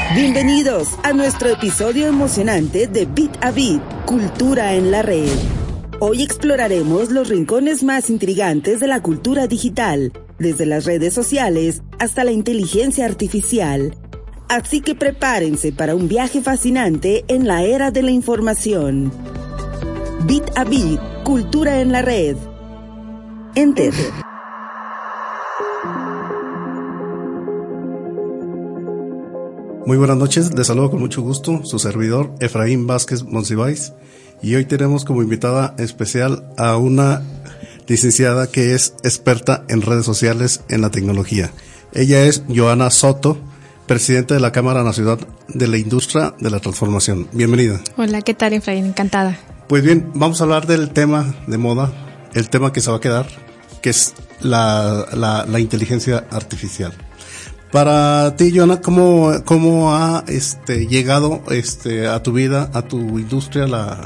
Bienvenidos a nuestro episodio emocionante de Bit a Bit, Cultura en la Red. Hoy exploraremos los rincones más intrigantes de la cultura digital, desde las redes sociales hasta la inteligencia artificial. Así que prepárense para un viaje fascinante en la era de la información. Bit a Bit, Cultura en la Red. Enter. Muy buenas noches, les saludo con mucho gusto, su servidor Efraín Vázquez Monsiváis, y hoy tenemos como invitada especial a una licenciada que es experta en redes sociales en la tecnología. Ella es Joana Soto, presidenta de la Cámara Nacional de la Industria de la Transformación. Bienvenida. Hola, ¿qué tal, Efraín? Encantada. Pues bien, vamos a hablar del tema de moda, el tema que se va a quedar, que es la inteligencia artificial. Para ti, Joana, ¿cómo ha llegado a tu vida, a tu industria,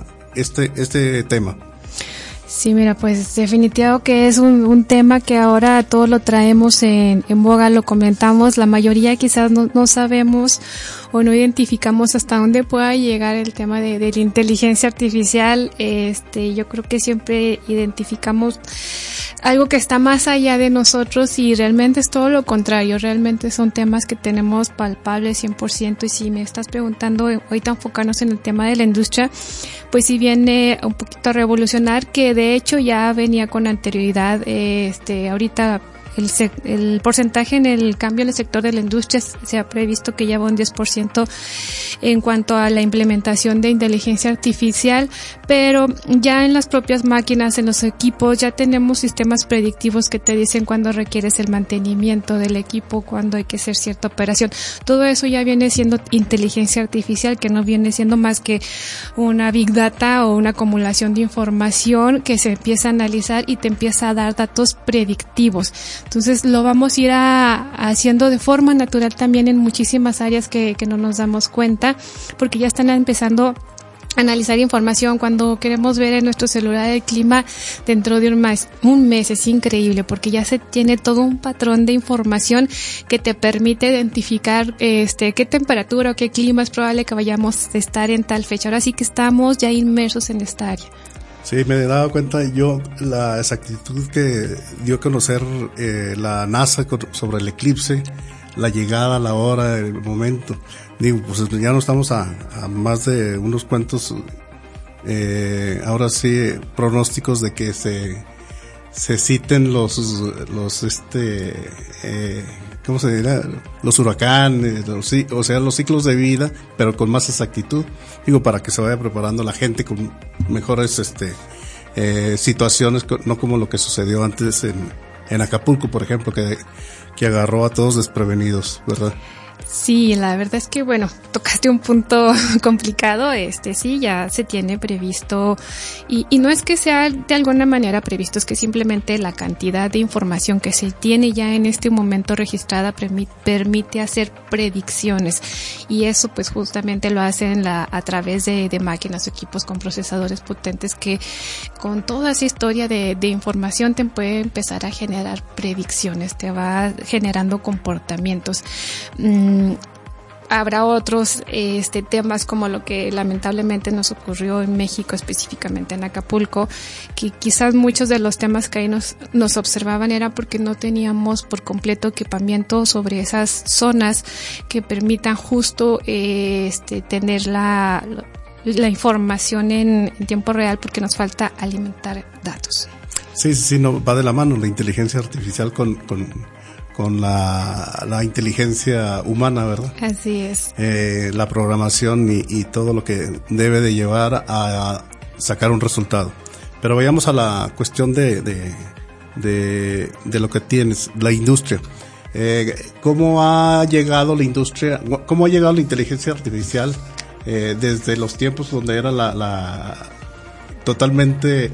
este tema? Sí, mira, pues definitivo que es un tema que ahora todos lo traemos en boga, lo comentamos, la mayoría quizás no sabemos o no identificamos hasta dónde pueda llegar el tema de la inteligencia artificial. Yo creo que siempre identificamos algo que está más allá de nosotros y realmente es todo lo contrario, realmente son temas que tenemos palpables 100%. Y si me estás preguntando ahorita enfocarnos en el tema de la industria, pues sí viene un poquito a revolucionar, que de hecho ya venía con anterioridad. Ahorita el porcentaje en el cambio en el sector de la industria se ha previsto que lleva un 10% en cuanto a la implementación de inteligencia artificial, pero ya en las propias máquinas, en los equipos, ya tenemos sistemas predictivos que te dicen cuándo requieres el mantenimiento del equipo, cuándo hay que hacer cierta operación. Todo eso ya viene siendo inteligencia artificial, que no viene siendo más que una big data o una acumulación de información que se empieza a analizar y te empieza a dar datos predictivos. Entonces lo vamos a ir haciendo de forma natural también en muchísimas áreas que no nos damos cuenta, porque ya están empezando a analizar información. Cuando queremos ver en nuestro celular el clima dentro de un mes es increíble, porque ya se tiene todo un patrón de información que te permite identificar qué temperatura o qué clima es probable que vayamos a estar en tal fecha. Ahora sí que estamos ya inmersos en esta área. Sí, me he dado cuenta yo la exactitud que dio a conocer la NASA sobre el eclipse, la llegada, la hora, el momento. Digo, pues ya no estamos a más de unos cuantos, ahora sí, pronósticos de que se citen los ¿cómo se dirá? Los huracanes, los ciclos de vida, pero con más exactitud. Digo, para que se vaya preparando la gente con mejores situaciones, no como lo que sucedió antes en Acapulco, por ejemplo, que agarró a todos desprevenidos, ¿verdad? Sí, la verdad es que, bueno, tocaste un punto complicado. Sí, ya se tiene previsto y no es que sea de alguna manera previsto, es que simplemente la cantidad de información que se tiene ya en este momento registrada permite hacer predicciones, y eso pues justamente lo hacen a través de máquinas o equipos con procesadores potentes que con toda esa historia de información te puede empezar a generar predicciones, te va generando comportamientos. Habrá otros temas como lo que lamentablemente nos ocurrió en México, específicamente en Acapulco, que quizás muchos de los temas que ahí nos observaban era porque no teníamos por completo equipamiento sobre esas zonas que permitan justo tener la información en tiempo real, porque nos falta alimentar datos. Sí, no, va de la mano la inteligencia artificial con la inteligencia humana, ¿verdad? Así es. La programación y todo lo que debe de llevar a sacar un resultado. Pero vayamos a la cuestión de lo que tienes, la industria. ¿Cómo ha llegado la industria? ¿Cómo ha llegado la inteligencia artificial desde los tiempos donde era la totalmente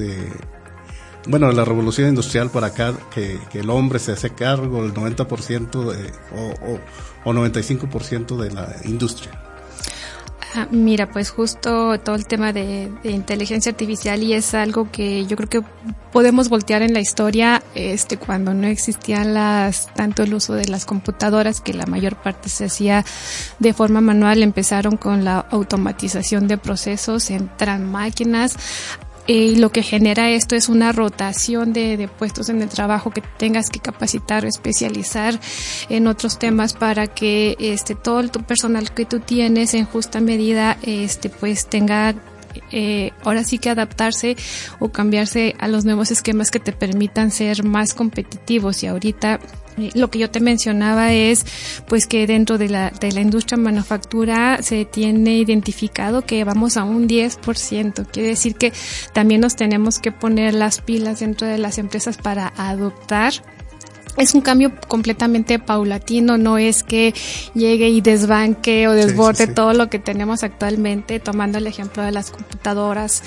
la revolución industrial para acá, que el hombre se hace cargo del 90% o 95% de la industria? Mira, pues justo todo el tema de inteligencia artificial, y es algo que yo creo que podemos voltear en la historia, cuando no existían tanto el uso de las computadoras, que la mayor parte se hacía de forma manual. Empezaron con la automatización de procesos, entran máquinas. Y lo que genera esto es una rotación de puestos en el trabajo, que tengas que capacitar o especializar en otros temas para que todo tu personal que tú tienes en justa medida pues tenga ahora sí que adaptarse o cambiarse a los nuevos esquemas que te permitan ser más competitivos. Y ahorita lo que yo te mencionaba es pues que dentro de la industria manufactura se tiene identificado que vamos a un 10%. Quiere decir que también nos tenemos que poner las pilas dentro de las empresas para adoptar. Es un cambio completamente paulatino, no es que llegue y desbanque o desborde todo lo que tenemos actualmente. Tomando el ejemplo de las computadoras,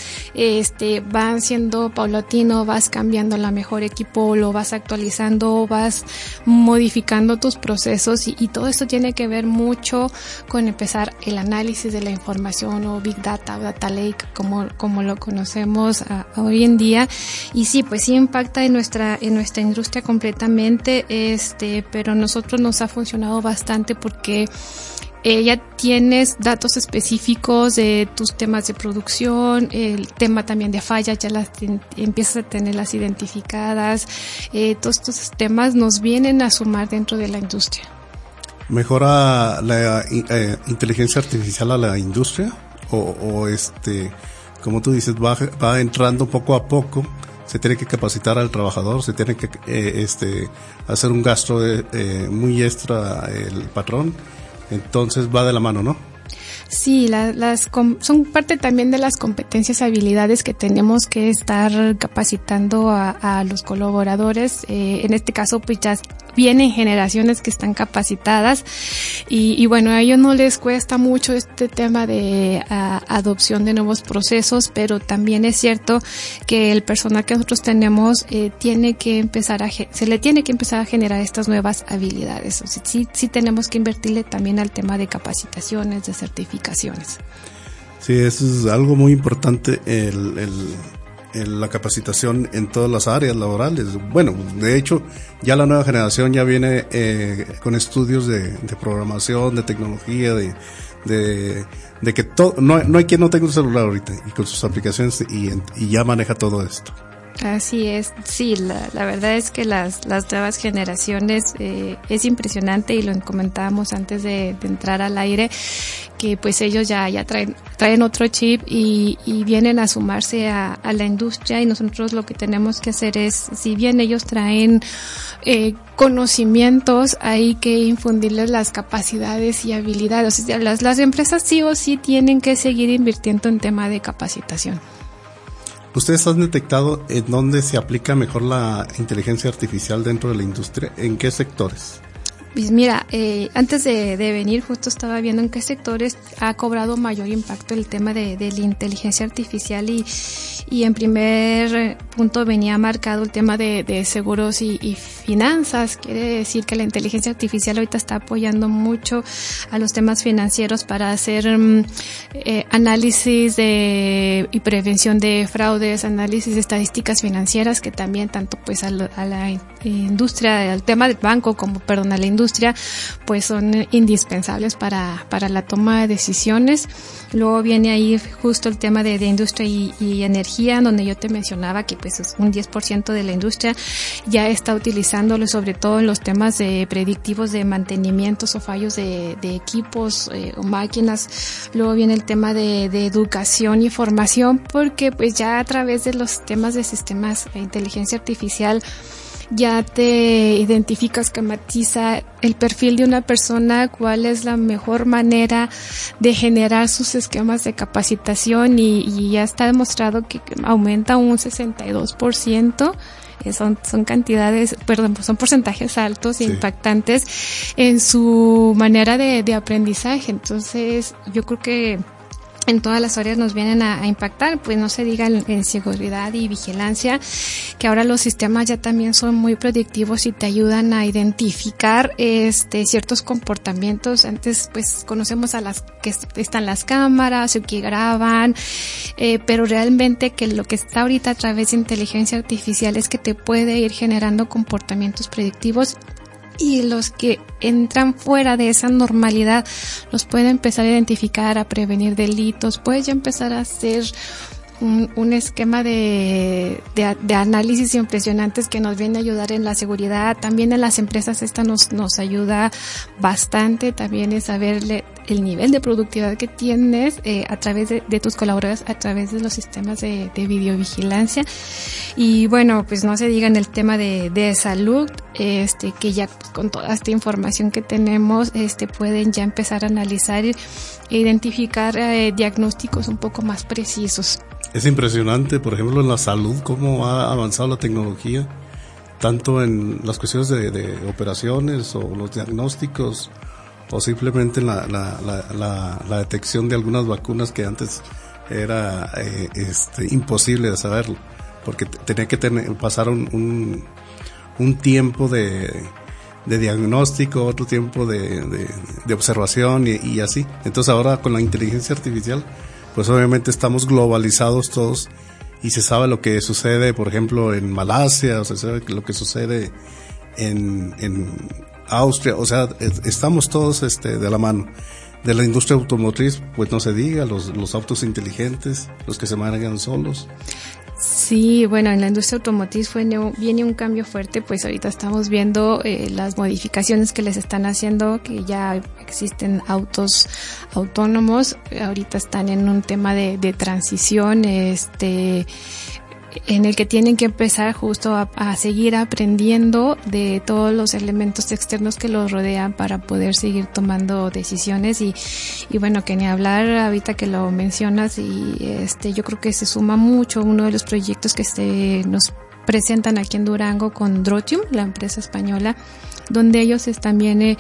van siendo paulatino, vas cambiando la mejor equipo, lo vas actualizando, vas modificando tus procesos, y todo esto tiene que ver mucho con empezar el análisis de la información, o Big Data, o Data Lake, como lo conocemos hoy en día. Y sí, pues sí impacta en nuestra industria completamente. Pero a nosotros nos ha funcionado bastante porque ya tienes datos específicos de tus temas de producción, el tema también de fallas, ya empiezas a tenerlas identificadas. Todos estos temas nos vienen a sumar dentro de la industria. ¿Mejora la inteligencia artificial a la industria? O como tú dices, va entrando poco a poco? Se tiene que capacitar al trabajador, se tiene que hacer un gasto muy extra el patrón, entonces va de la mano, ¿no? Sí, son parte también de las competencias y habilidades que tenemos que estar capacitando a los colaboradores. En este caso, pues ya vienen generaciones que están capacitadas, y bueno, a ellos no les cuesta mucho este tema de adopción de nuevos procesos, pero también es cierto que el personal que nosotros tenemos se le tiene que empezar a generar estas nuevas habilidades. O sea, sí tenemos que invertirle también al tema de capacitaciones, de certificaciones. Sí, eso es algo muy importante, la capacitación en todas las áreas laborales. Bueno, de hecho, ya la nueva generación ya viene con estudios de programación, de tecnología, de que todo, no hay quien no tenga un celular ahorita, y con sus aplicaciones y ya maneja todo esto. Así es, sí, la verdad es que las nuevas generaciones es impresionante, y lo comentábamos antes de entrar al aire, que pues ellos ya traen otro chip y vienen a sumarse a la industria, y nosotros lo que tenemos que hacer es, si bien ellos traen conocimientos, hay que infundirles las capacidades y habilidades. O sea, las empresas sí o sí tienen que seguir invirtiendo en tema de capacitación. ¿Ustedes han detectado en dónde se aplica mejor la inteligencia artificial dentro de la industria? ¿En qué sectores? Pues mira, antes de venir justo estaba viendo en qué sectores ha cobrado mayor impacto el tema de la inteligencia artificial, y en primer punto venía marcado el tema de seguros y finanzas. Quiere decir que la inteligencia artificial ahorita está apoyando mucho a los temas financieros para hacer análisis y prevención de fraudes, análisis de estadísticas financieras, que también tanto pues a la industria, al tema del banco como a la industria, pues son indispensables para la toma de decisiones. Luego viene ahí justo el tema de industria y energía, donde yo te mencionaba que pues es un 10% de la industria ya está utilizándolo, sobre todo en los temas de predictivos de mantenimientos o fallos de equipos o máquinas. Luego viene el tema de educación y formación, porque pues ya a través de los temas de sistemas de inteligencia artificial ya te identificas, esquematiza el perfil de una persona, cuál es la mejor manera de generar sus esquemas de capacitación, y ya está demostrado que aumenta un 62%. Son cantidades, son porcentajes altos e impactantes en su manera de aprendizaje. Entonces, yo creo que en todas las áreas nos vienen a impactar, pues no se diga en seguridad y vigilancia, que ahora los sistemas ya también son muy predictivos y te ayudan a identificar ciertos comportamientos. Antes pues conocemos a las que están las cámaras o que graban, pero realmente que lo que está ahorita a través de inteligencia artificial es que te puede ir generando comportamientos predictivos, y los que entran fuera de esa normalidad los puede empezar a identificar, a prevenir delitos, puede ya empezar a hacer un esquema de análisis impresionantes que nos viene a ayudar en la seguridad. También en las empresas nos ayuda bastante, también es saber el nivel de productividad que tienes a través de tus colaboradores, a través de los sistemas de videovigilancia. Y bueno, pues no se diga en el tema de salud, que ya con toda esta información que tenemos, pueden ya empezar a analizar e identificar diagnósticos un poco más precisos. Es impresionante, por ejemplo, en la salud, cómo ha avanzado la tecnología, tanto en las cuestiones de operaciones o los diagnósticos, o simplemente en la detección de algunas vacunas que antes era imposible de saberlo, porque tenía que pasar un tiempo de diagnóstico, otro tiempo de observación y así. Entonces ahora con la inteligencia artificial, pues obviamente estamos globalizados todos y se sabe lo que sucede, por ejemplo, en Malasia, o se sabe lo que sucede en Austria, o sea, estamos todos de la mano. De la industria automotriz, pues no se diga, los autos inteligentes, los que se manejan solos. Sí, bueno, en la industria automotriz viene un cambio fuerte, pues ahorita estamos viendo las modificaciones que les están haciendo, que ya existen autos autónomos, ahorita están en un tema de transición, en el que tienen que empezar justo a seguir aprendiendo de todos los elementos externos que los rodean para poder seguir tomando decisiones y bueno, que ni hablar ahorita que lo mencionas, y yo creo que se suma mucho uno de los proyectos que nos presentan aquí en Durango con Drotium, la empresa española, donde ellos también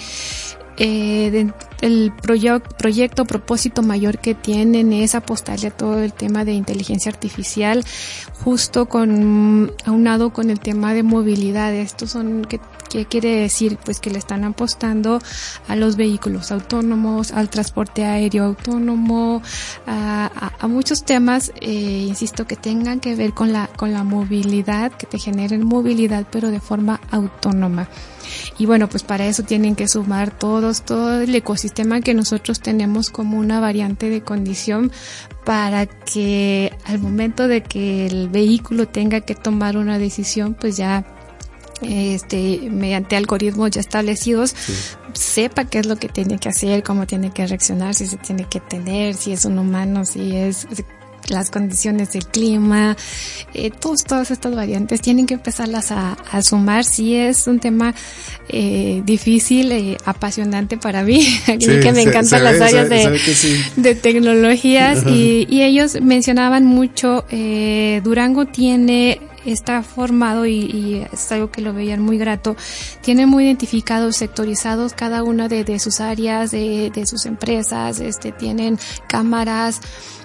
el propósito mayor que tienen es apostarle a todo el tema de inteligencia artificial, justo aunado con el tema de movilidad. ¿Qué quiere decir? Pues que le están apostando a los vehículos autónomos, al transporte aéreo autónomo, a muchos temas, insisto, que tengan que ver con la movilidad, que te generen movilidad, pero de forma autónoma. Y bueno, pues para eso tienen que sumar todo el ecosistema que nosotros tenemos como una variante de condición, para que al momento de que el vehículo tenga que tomar una decisión, pues ya mediante algoritmos ya establecidos, sí, sepa qué es lo que tiene que hacer, cómo tiene que reaccionar, si se tiene que tener, si es un humano, si es las condiciones del clima, todas estas variantes tienen que empezarlas a sumar. Sí, es un tema difícil, apasionante para mí, sí, que me encantan las áreas de tecnologías, sí. y ellos mencionaban mucho, Durango está formado y es algo que lo veían muy grato, tiene muy identificados, sectorizados cada una de sus áreas, de sus empresas, tienen cámaras,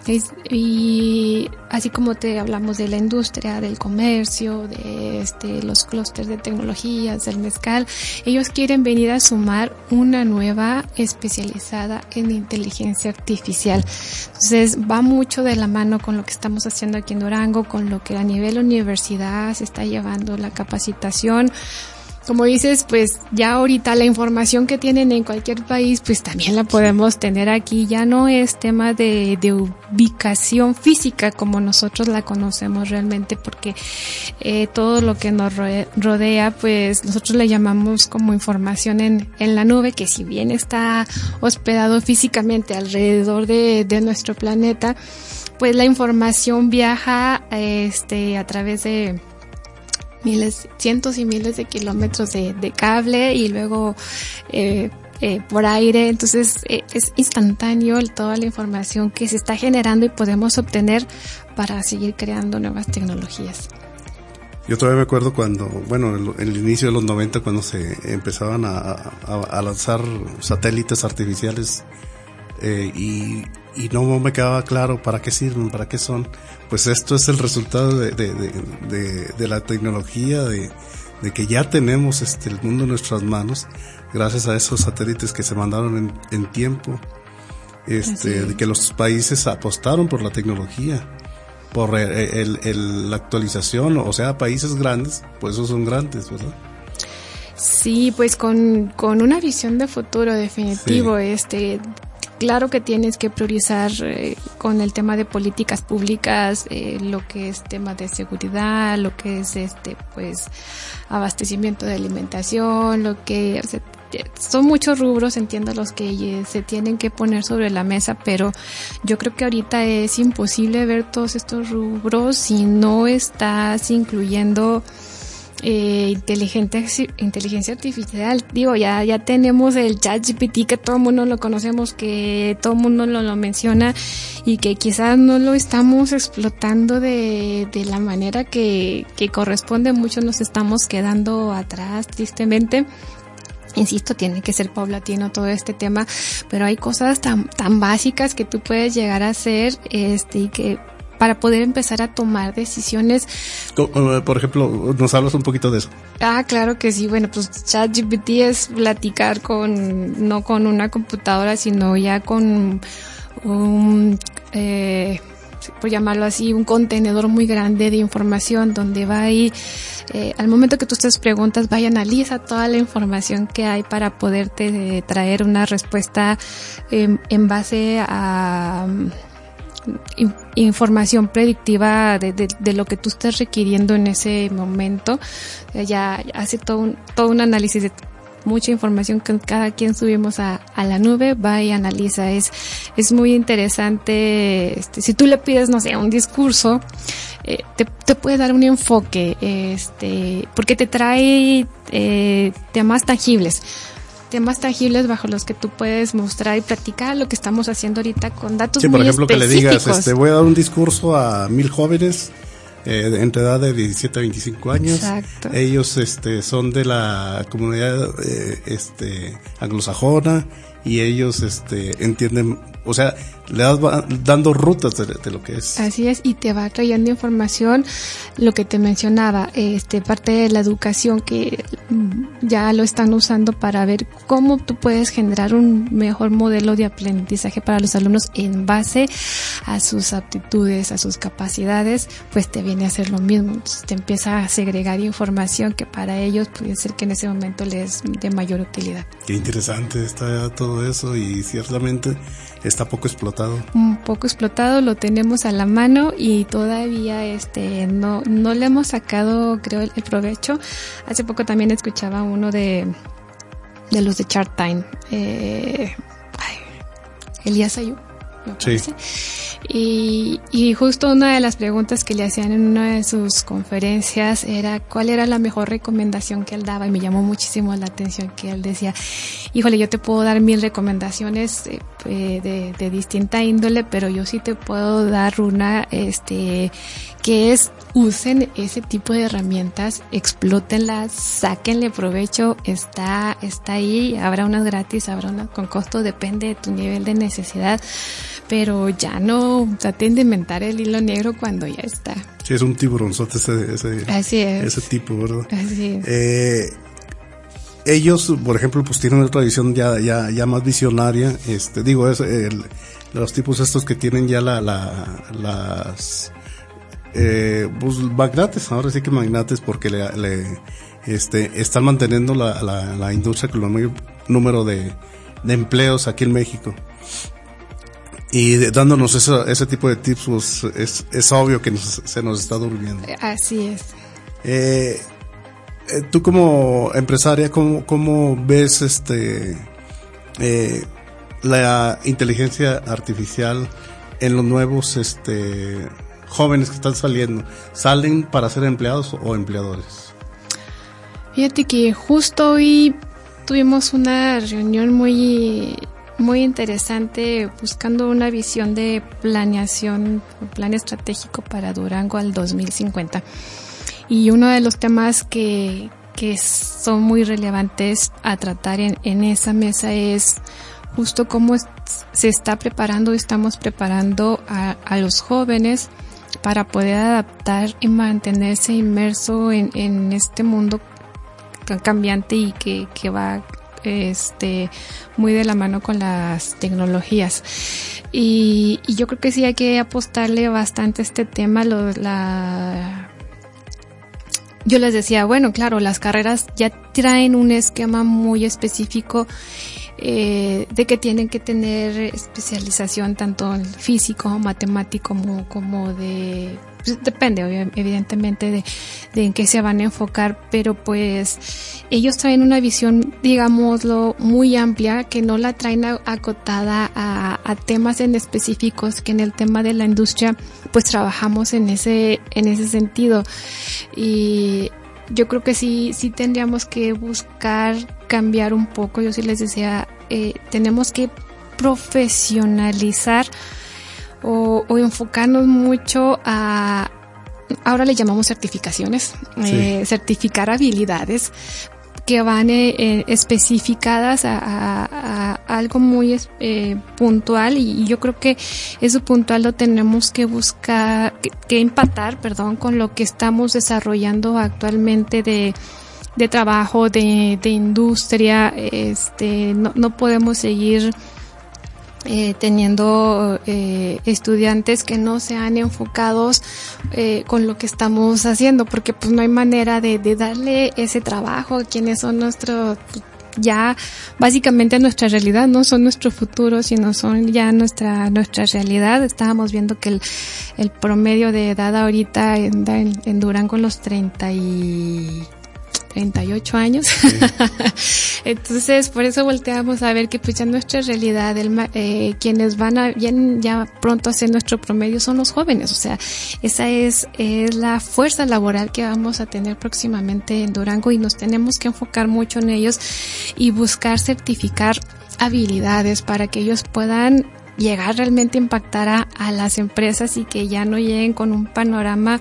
y así como te hablamos de la industria, del comercio, de los clústeres de tecnologías, del mezcal, ellos quieren venir a sumar una nueva especializada en inteligencia artificial. Entonces va mucho de la mano con lo que estamos haciendo aquí en Durango, con lo que a nivel universidad se está llevando la capacitación. Como dices, pues ya ahorita la información que tienen en cualquier país, pues también la podemos tener aquí. Ya no es tema de ubicación física como nosotros la conocemos realmente, porque todo lo que nos rodea, pues nosotros le llamamos como información en la nube, que si bien está hospedado físicamente alrededor de nuestro planeta, pues la información viaja a través de cientos y miles de kilómetros de cable y luego por aire. Entonces es instantáneo toda la información que se está generando y podemos obtener para seguir creando nuevas tecnologías. Yo todavía me acuerdo cuando, en el inicio de los 90, cuando se empezaban a lanzar satélites artificiales y no me quedaba claro para qué sirven, para qué son. Pues esto es el resultado de la tecnología, de que ya tenemos el mundo en nuestras manos, gracias a esos satélites que se mandaron en tiempo, de que los países apostaron por la tecnología, por la actualización, o sea, países grandes, pues esos son grandes, ¿verdad? Sí, pues con una visión de futuro definitivo, sí. Claro que tienes que priorizar con el tema de políticas públicas, lo que es tema de seguridad, lo que es pues abastecimiento de alimentación, lo que son muchos rubros, entiendo, los que se tienen que poner sobre la mesa, pero yo creo que ahorita es imposible ver todos estos rubros si no estás incluyendo inteligencia artificial. Digo, ya tenemos el ChatGPT, que todo el mundo lo conocemos, que todo el mundo lo menciona, y que quizás no lo estamos explotando de la manera que corresponde. Muchos nos estamos quedando atrás, tristemente. Insisto, tiene que ser paulatino todo este tema, pero hay cosas tan básicas que tú puedes llegar a hacer, y que para poder empezar a tomar decisiones. Por ejemplo, ¿nos hablas un poquito de eso? Claro que sí. Bueno, pues ChatGPT es platicar no con una computadora, sino ya con por llamarlo así, un contenedor muy grande de información, donde va ahí, al momento que tú te preguntas, va y analiza toda la información que hay para poderte traer una respuesta en base a información predictiva de lo que tú estés requiriendo en ese momento. Ya hace todo un análisis de mucha información que cada quien subimos a la nube, va y analiza. Es muy interesante. Si tú le pides, no sé, un discurso, te puede dar un enfoque, porque te trae temas tangibles bajo los que tú puedes mostrar y practicar lo que estamos haciendo ahorita con datos muy específicos. Sí, por ejemplo, que le digas, voy a dar un discurso a 1,000 jóvenes entre edad de 17 a 25 años. Exacto. Ellos son de la comunidad anglosajona, y ellos entienden, o sea, le vas dando rutas de lo que es. Así es, y te va trayendo información, lo que te mencionaba, parte de la educación, que ya lo están usando para ver cómo tú puedes generar un mejor modelo de aprendizaje para los alumnos en base a sus aptitudes, a sus capacidades. Pues te viene a hacer lo mismo. Entonces te empieza a segregar información que para ellos puede ser que en ese momento les de mayor utilidad. Qué interesante está todo eso, y ciertamente está poco explotado. Un poco explotado, lo tenemos a la mano, y todavía no le hemos sacado, creo, el provecho. Hace poco también escuchaba uno de los de Shark Tank, Elías Ayub, me parece. Sí. Y justo una de las preguntas que le hacían en una de sus conferencias era cuál era la mejor recomendación que él daba, y me llamó muchísimo la atención que él decía: híjole, yo te puedo dar 1000 recomendaciones de distinta índole, pero yo sí te puedo dar una que es: usen ese tipo de herramientas, explótenlas, sáquenle provecho, está ahí, habrá unas gratis, habrá unas con costo, depende de tu nivel de necesidad, pero ya no traten de inventar el hilo negro cuando ya está. Sí, es un tiburonzote Así es. Ese tipo, ¿verdad? Así es. Ellos, por ejemplo, pues tienen una tradición ya más visionaria, los tipos estos que tienen ya las pues magnates, ahora sí que magnates, porque están manteniendo la industria con el mayor número de empleos aquí en México, y dándonos ese tipo de tips. Pues es obvio que se nos está durmiendo. Así es. Tú como empresaria, ¿cómo ves la inteligencia artificial en los nuevos jóvenes que están saliendo? ¿Salen para ser empleados o empleadores? Fíjate que justo hoy tuvimos una reunión muy interesante, buscando una visión de planeación, un plan estratégico para Durango al 2050. Y uno de los temas que son muy relevantes a tratar en esa mesa es justo cómo se está preparando, estamos preparando a los jóvenes para poder adaptar y mantenerse inmerso en este mundo cambiante y que va muy de la mano con las tecnologías. Y yo creo que sí hay que apostarle bastante a este tema. Yo les decía, bueno, claro, las carreras ya traen un esquema muy específico de que tienen que tener especialización tanto en físico, matemático como de... Pues depende evidentemente de en qué se van a enfocar, pero pues ellos traen una visión, digámoslo, muy amplia, que no la traen acotada a temas en específicos, que en el tema de la industria pues trabajamos en ese sentido. Y yo creo que sí tendríamos que buscar cambiar un poco. Yo sí les decía, tenemos que profesionalizar o enfocarnos mucho a, ahora le llamamos certificaciones, sí. Certificar habilidades que van especificadas a algo muy puntual, y yo creo que eso puntual lo tenemos que buscar, que empatar, con lo que estamos desarrollando actualmente de trabajo, de industria. No podemos seguir teniendo estudiantes que no sean enfocados con lo que estamos haciendo, porque pues no hay manera de darle ese trabajo a quienes son nuestros, ya básicamente nuestra realidad, no son nuestro futuro, sino son ya nuestra realidad. Estábamos viendo que el promedio de edad ahorita anda en Durango con los 38 años. Sí. Entonces, por eso volteamos a ver que pues ya nuestra realidad, quienes van a ya pronto a ser nuestro promedio son los jóvenes. O sea, esa es la fuerza laboral que vamos a tener próximamente en Durango, y nos tenemos que enfocar mucho en ellos y buscar certificar habilidades para que ellos puedan llegar realmente a impactar a las empresas, y que ya no lleguen con un panorama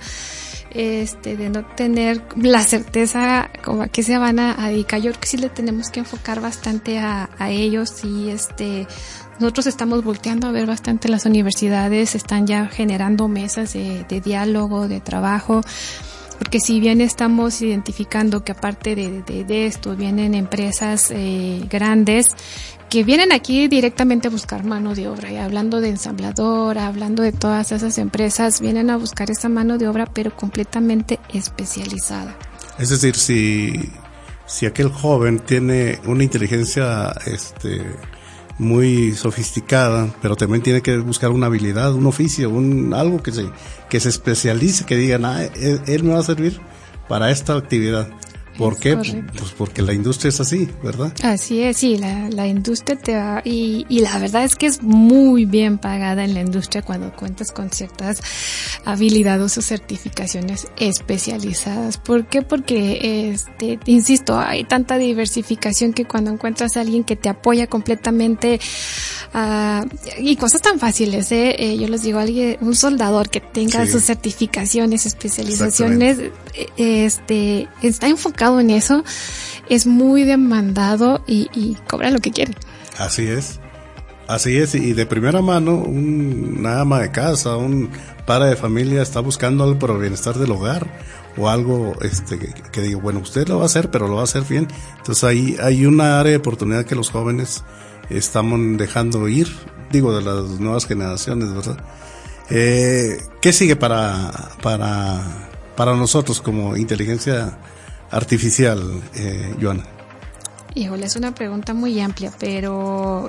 de no tener la certeza como a qué se van a dedicar. Yo creo que sí le tenemos que enfocar bastante a ellos, y nosotros estamos volteando a ver bastante. Las universidades están ya generando mesas de diálogo, de trabajo, porque si bien estamos identificando que aparte de esto vienen empresas grandes que vienen aquí directamente a buscar mano de obra, y hablando de ensambladora, hablando de todas esas empresas, vienen a buscar esa mano de obra, pero completamente especializada. Es decir, si aquel joven tiene una inteligencia muy sofisticada, pero también tiene que buscar una habilidad, un oficio, algo que se especialice, que digan, él me va a servir para esta actividad. ¿Por qué? Pues porque la industria es así, ¿verdad? Así es, sí, la industria te va, y la verdad es que es muy bien pagada en la industria cuando cuentas con ciertas habilidades o certificaciones especializadas. ¿Por qué? Porque, insisto, hay tanta diversificación que cuando encuentras a alguien que te apoya completamente, y cosas tan fáciles, yo les digo, un soldador que tenga sus certificaciones, especializaciones, está enfocado en eso, es muy demandado y cobra lo que quiere. Así es, y de primera mano, una ama de casa, un padre de familia está buscando algo para el bienestar del hogar, o algo que digo, bueno, usted lo va a hacer, pero lo va a hacer bien. Entonces ahí hay una área de oportunidad que los jóvenes estamos dejando ir, digo, de las nuevas generaciones, ¿verdad? ¿Qué sigue para nosotros como inteligencia artificial, Joana? Híjole, es una pregunta muy amplia, pero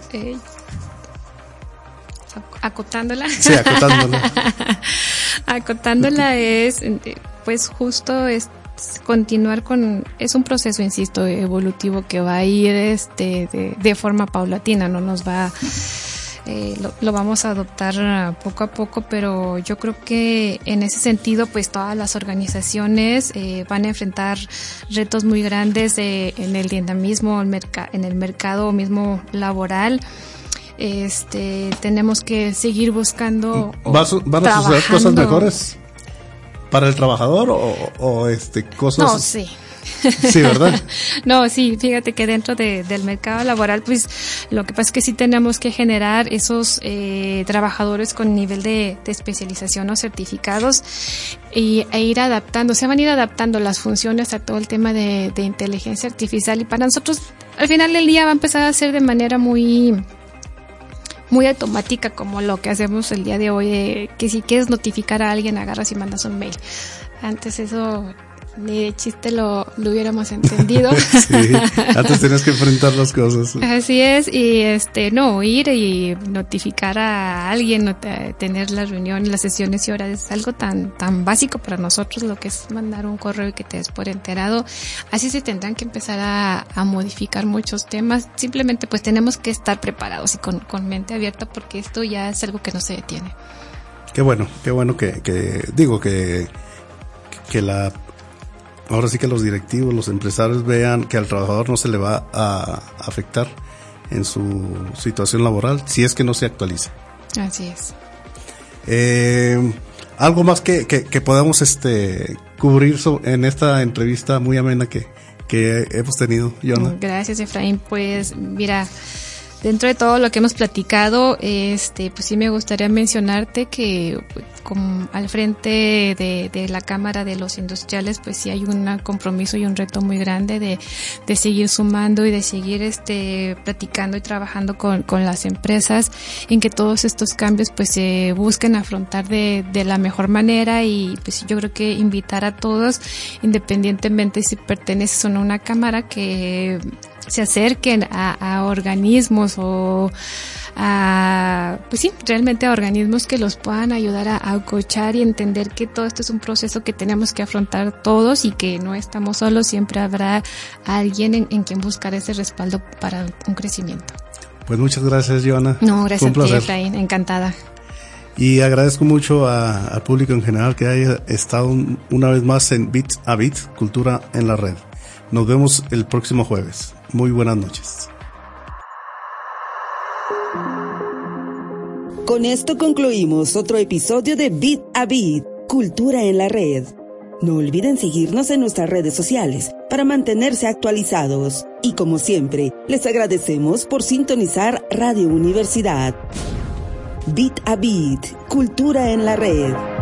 acotándola. Sí, acotándola. Acotándola es, pues justo es continuar es un proceso, insisto, evolutivo, que va a ir de forma paulatina, no nos va lo vamos a adoptar poco a poco, pero yo creo que en ese sentido pues todas las organizaciones van a enfrentar retos muy grandes en el dinamismo, en el mercado mismo laboral. Tenemos que seguir buscando ¿Van a suceder cosas mejores para el trabajador o cosas? No, sí. Sí, ¿verdad? No, sí, fíjate que dentro del mercado laboral, pues lo que pasa es que sí tenemos que generar esos trabajadores con nivel de especialización o certificados e ir adaptando, se van a ir adaptando las funciones a todo el tema de inteligencia artificial, y para nosotros al final del día va a empezar a ser de manera muy automática, como lo que hacemos el día de hoy, de que si quieres notificar a alguien agarras y mandas un mail. Antes eso ni de chiste lo hubiéramos entendido. Sí, antes tenías que enfrentar las cosas. Así es, y no, ir y notificar a alguien, tener la reunión, las sesiones y horas, es algo tan básico para nosotros, lo que es mandar un correo y que te des por enterado. Así se tendrán que empezar a modificar muchos temas. Simplemente pues tenemos que estar preparados y con mente abierta, porque esto ya es algo que no se detiene. Qué bueno que ahora sí que los directivos, los empresarios vean que al trabajador no se le va a afectar en su situación laboral si es que no se actualiza. Así es. Algo más que podamos cubrir en esta entrevista muy amena que hemos tenido, Yona. Gracias, Efraín. Pues mira, dentro de todo lo que hemos platicado, pues sí me gustaría mencionarte que como al frente de la Cámara de los Industriales, pues sí hay un compromiso y un reto muy grande de seguir sumando y de seguir platicando y trabajando con las empresas en que todos estos cambios pues se busquen afrontar de la mejor manera, y pues yo creo que invitar a todos, independientemente si perteneces o no a una cámara, que se acerquen a organismos o pues sí, realmente a organismos que los puedan ayudar a coachar y entender que todo esto es un proceso que tenemos que afrontar todos y que no estamos solos, siempre habrá alguien en quien buscar ese respaldo para un crecimiento. Pues muchas gracias, Yona. No, gracias a ti, Efraín, encantada. Y agradezco mucho al público en general que haya estado una vez más en Bit a Bit, Cultura en la Red. Nos vemos el próximo jueves. Muy buenas noches. Con esto concluimos otro episodio de Bit a Bit, Cultura en la Red. No olviden seguirnos en nuestras redes sociales para mantenerse actualizados. Y como siempre, les agradecemos por sintonizar Radio Universidad. Bit a Bit, Cultura en la Red.